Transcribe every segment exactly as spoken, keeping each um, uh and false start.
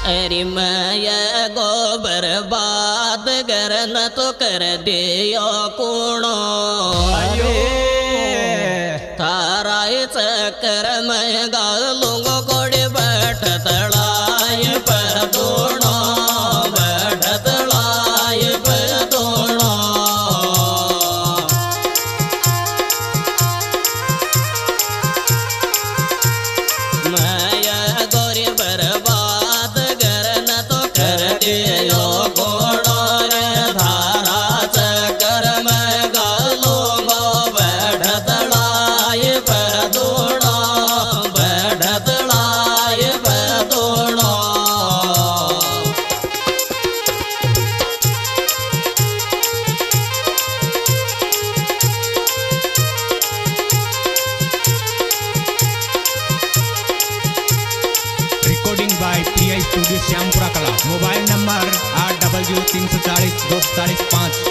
अरे मैं गोबर बात करन तो कर दियो कूणो थारा चक्कर में गालूंगो कोड़े बैठ तड़ाय पर दोणो बैठ तड़ाय पर दोणो मैं गोरी बर्बाद करन तो कर दियो कूणो रे थारा चक्कर में गालूंगो बैठ तड़ाय पर दोणो बैठ तड़ाय पर दोणो recording by P I studio Shyampura Kala. Mobile number आठ डबल जीरो तीन सौ चालीस दो सौ चालीस पाँच।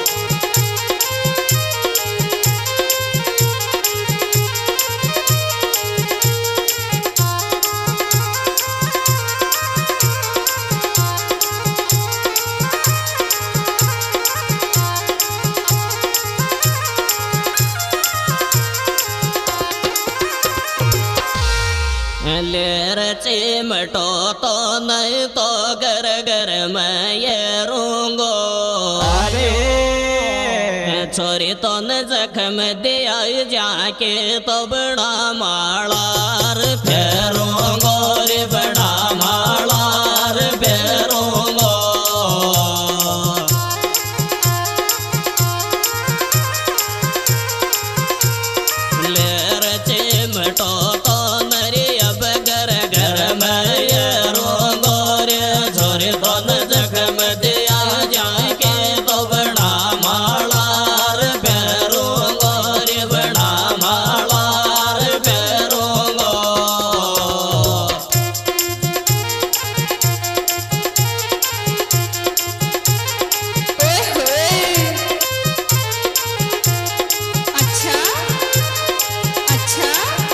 लेर चिमटो तो नहीं तो घर घर में ये रूंगो छोरी तो न जख्म दिया जाके तो बड़ा मालार फेरूंगो रे बड़ा मालार फेरूंगो लेर चिमटो तो नरी अब घर घर में ये रोंगो रे छोरी तो न जख्म दिया जाके तो बड़ा मालार फेरूंगो रे बड़ा मालार फेरूंगो अच्छा अच्छा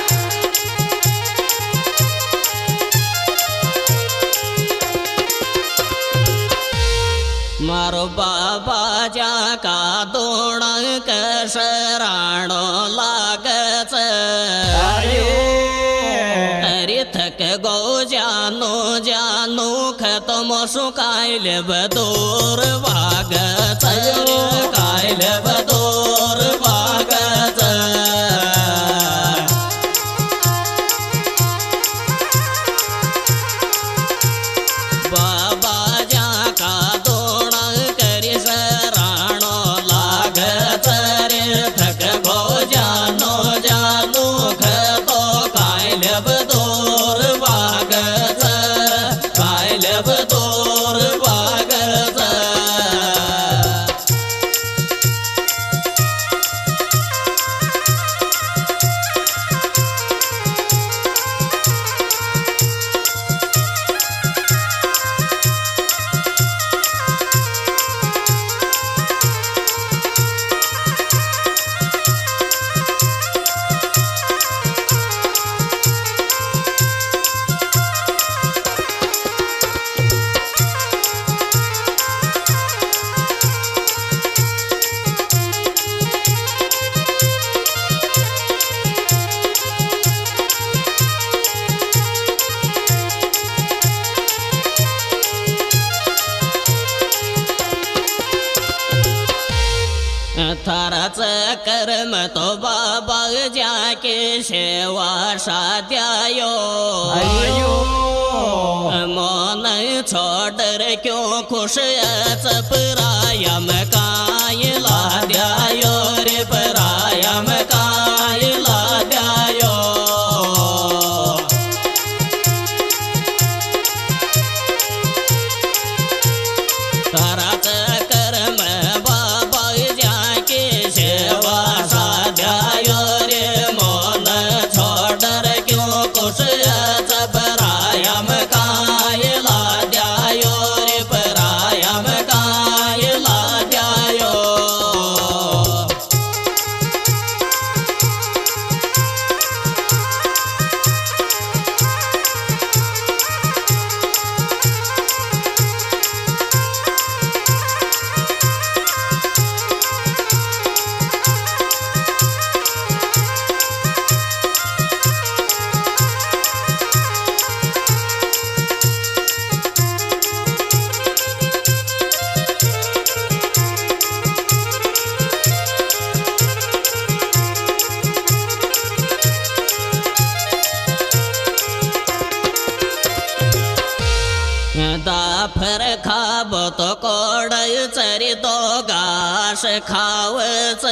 मारो बाबा जा का दोण कसराणो लागच अरे थक गो जानो जानो खत्म सुकाइल बदोर वागच काइल बदोर वागच बाबा जा का दोण करी सराणो लागच रे थक गो जानो जानो खतो काइल बदोर वागच काइल बदोर वागच थाराच कर्म तो बाबा जाके सेवा साध्यायो मन छोड़ क्यों खुश परायम काय लाद्यायो रे परायम काय लाद्यायो ताराच कर्म बाबा जाके सेवा साध्यायो रे मन छोड़ क्यों कुछ परायम काय लाद्यायो रे परायम काय लाद्यायो जाफर खाब तो कोडय चरी तो घास खावच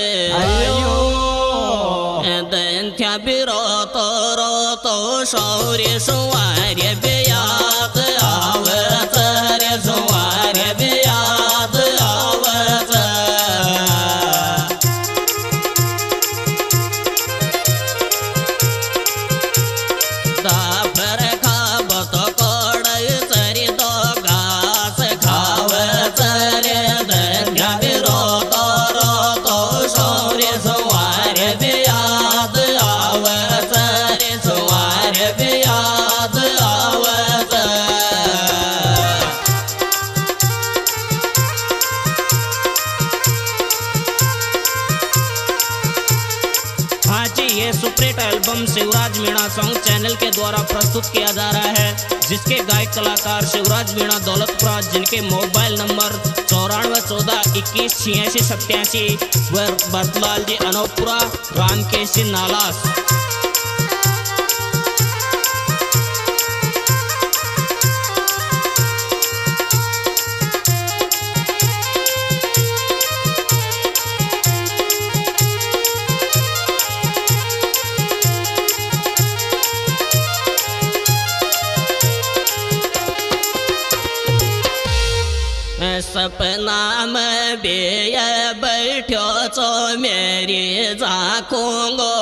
दंत्या बिरो तो रो तो शौर्य सुवार्य बेयात आवच रे सुवार्य बेयात आवच जाफर खाब तो कोडय चरी तो घास खावच रे दंत्या बिरो तो रो तो शौर्य सुवार्य बेयात आवच रे सुवार्य बेयात आवच हाँ जी, ये superhit album Shivraj Meena song channel के द्वारा प्रस्तुत किया जा रहा है, जिसके गायक कलाकार शिवराज मीणा दौलतपुरा, जिनके मोबाइल नंबर चौरानवे चौदह इक्कीस छियासी सत्यासी व बरतलाल जी अनोपुरा रामकेश जी नालास। सपना में बेय बैठो चो मेरी जाकूंगो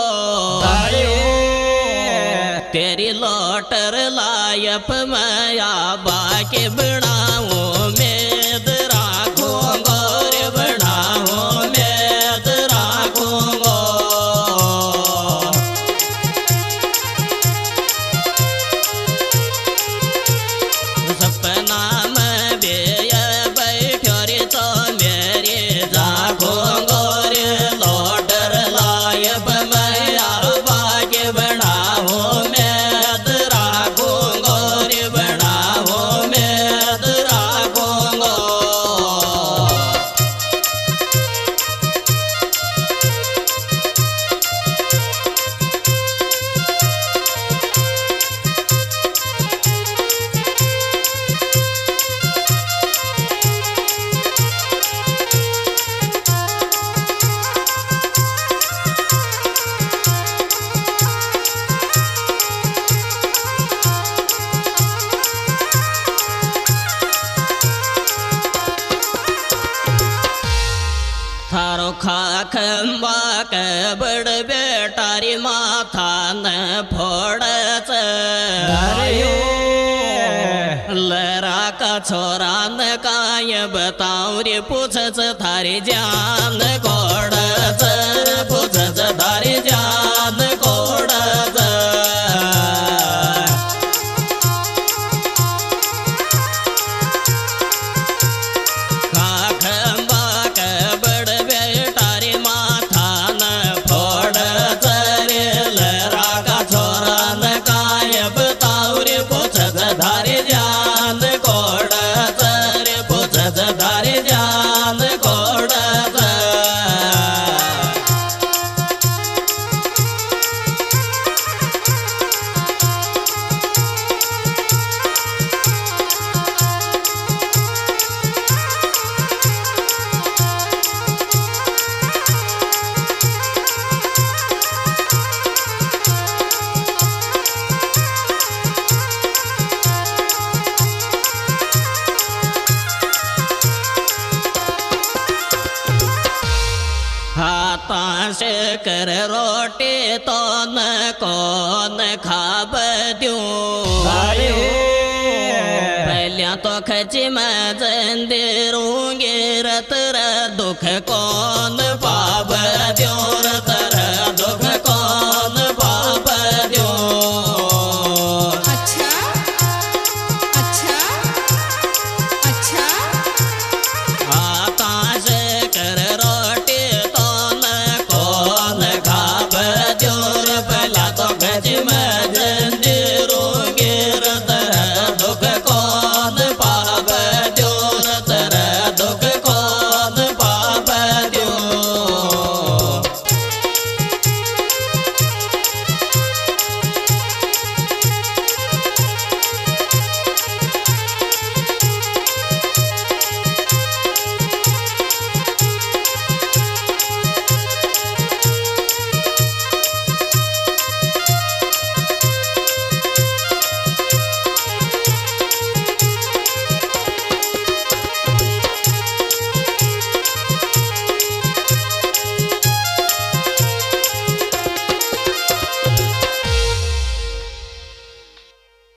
तेरी लोटर लायप मया बाके बनाऊं मेद राखूंगो रे बनाऊं मेद राखूंगो सपना में बेय तो मेरे जागोंगो रे लोटर लायब मैया बागे बनाओ मेद राखूंगो रे बनाओ मेद राखूंगो। थारो खाखंबा के बड़ बेटारी माथा न फोड़च लरा का छोरा न काय बताऊं रे पूछच थारी जान कोड़च पूछच थारी जान कोड़च धारे जान कोड़च रे पूछच धारे जान कोड़च हाथा से कर रोटी तो न कौन खाब दूं पहलिया तो खची मैं जंदीरूंगी रत दुख कौन